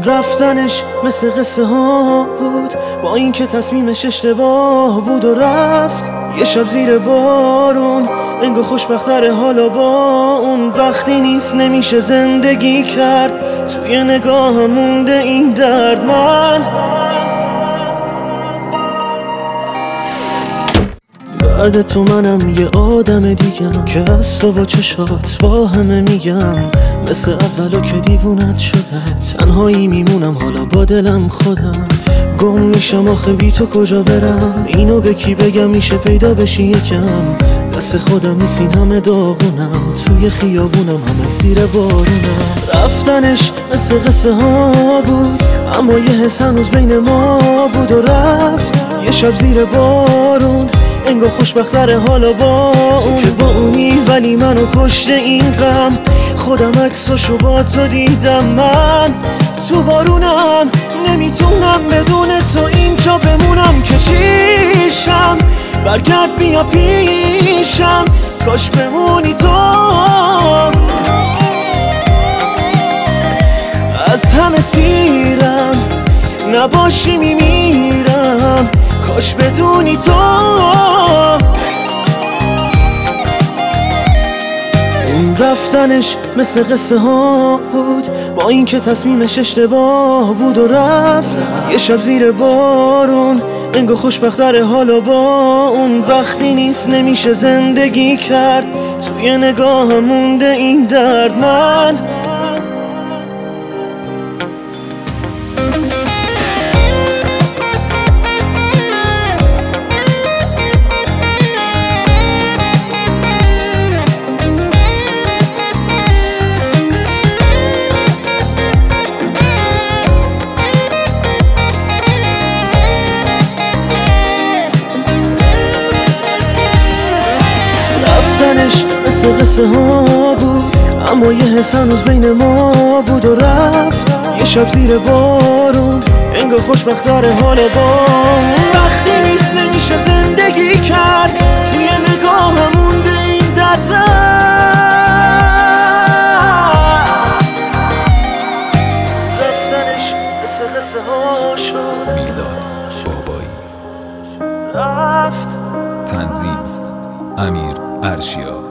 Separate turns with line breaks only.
رفتنش مثل قصه ها بود، با اینکه تصمیمش اشتباه بود و رفت. یه شب زیر بارون انگار خوشبختره حالا با اون. وقتی نیست نمیشه زندگی کرد، توی نگاهم مونده این درد. من بعد تو منم یه آدم دیگم که از تو با چشات با همه میگم. مثل اولو که دیوونت شده، تنهایی میمونم حالا با دلم خودم. گم میشم آخه بی تو کجا برم، اینو به کی بگم میشه پیدا بشی یکم. دست خودم نیست این همه داغونم، توی خیابونم همه زیر بارونم. رفتنش مثل قصه ها بود، اما یه حس هنوز بین ما بود و رفت. یه شب زیر بارون انگار خوشبختره حالا با اون. که با اونی ولی منو کشته این غم، خودم عکساشو با تو دیدم. من تو بارونم نمیتونم بدون تو اینجا بمونم. که چیشم برگرد بیا پیشم، کاش بمونی تو. از همه سیرم نباشی میمیرم، کاش بدونی تو. اون رفتنش مثل قصه ها بود، با اینکه تصمیمش اشتباه بود و رفت. یه شب زیر بارون انگار خوشبختره حالا با اون. وقتی نیست نمیشه زندگی کرد، توی نگاهم مونده این درد. من مثل قصه ها بود، اما یه حس هنوز بین ما بود و رفت. یه شب زیر بارون انگار خوشبختره حالا با اون. وقتی نیست نمیشه زندگی کرد، توی نگاهم مونده این درد. رفتنش مثل قصه ها شد.
میلاد بابایی.
رفت.
تنظیم امیر ارشیا.